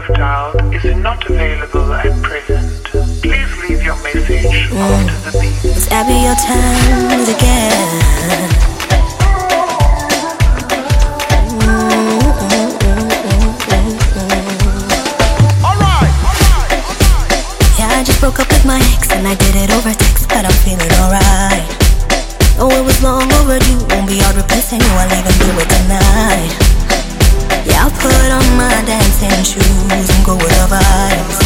dial is not available at present. Please leave your message after the beep. It's Abby, your time again. Yeah, I just broke up with my ex and I did it over text, but I'm feeling alright. Oh, it was long overdue, won't be hard replacing you, I'll even do it tonight. Yeah, I'll put on my dancing shoes and go with the vibes.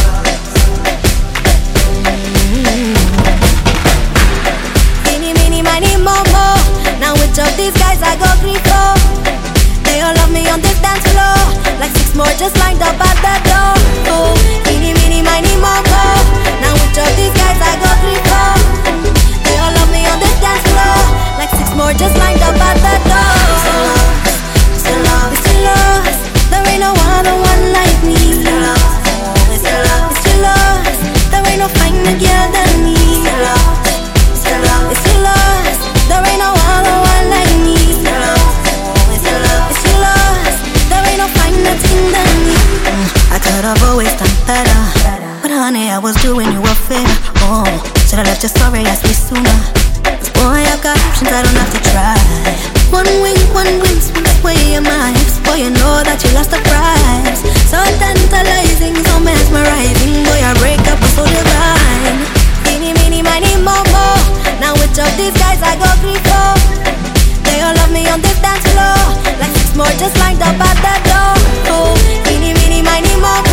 Eeny, meeny, miny, mo. Now which of these guys I go 3-4? They all love me on this dance floor, like 6 more just lined up at the door. Oh, eeny, meeny, miny, mo. Now which of these guys I go 3-4? They all love me on this dance floor, like 6 more just lined up at the door. Still lost, still lost. There ain't no other one like me. Still lost, still lost, still lost. There ain't no finer girl than me. Still lost, still lost, still lost. There ain't no other one like me. Still lost, still lost, still lost. There ain't no finer thing than me. I could have always done better, but honey, I was doing you a favor. Oh, should I left your story, ask me sooner. Boy, I've got options, I don't have to try. One wink, sweet way in my hips. Boy, you know that you lost the prize. So tantalizing, so mesmerizing. Boy, our breakup was so divine. Eeny, meeny, miny, mo. Now which of these guys I go 3-4? They all love me on this dance floor, like 6 more just lined up at the door. Oh, eeny, meeny, miny, mo.